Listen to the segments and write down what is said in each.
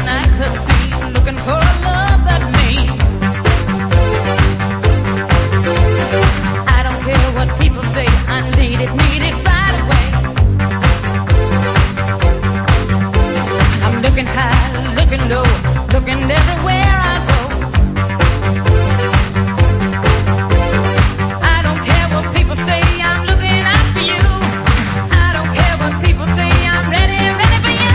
I could see, looking for a love that means. I don't care what people say, I need it right away. I'm looking high, looking low, looking everywhere I go. I don't care what people say, I'm looking out for you. I don't care what people say, I'm ready for you.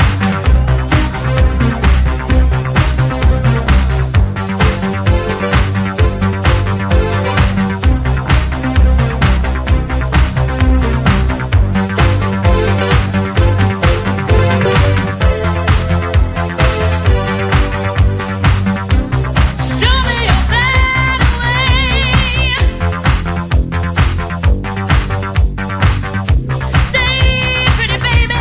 Show me your better way. Stay pretty, baby.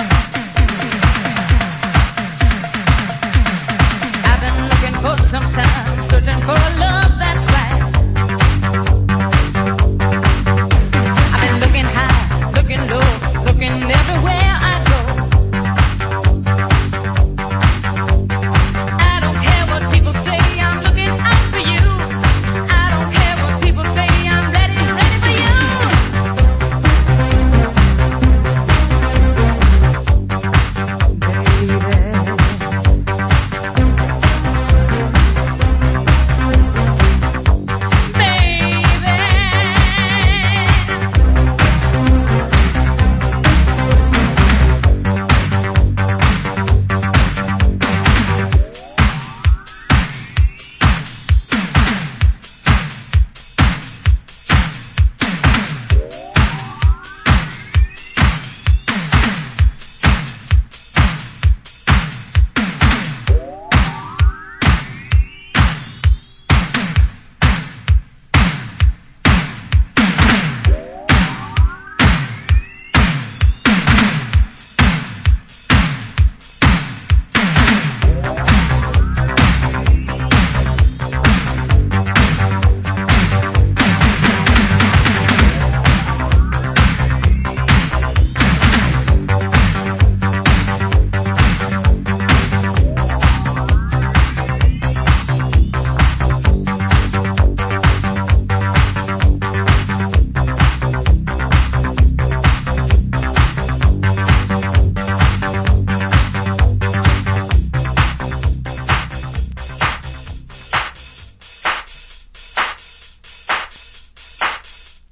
I've been looking for some time.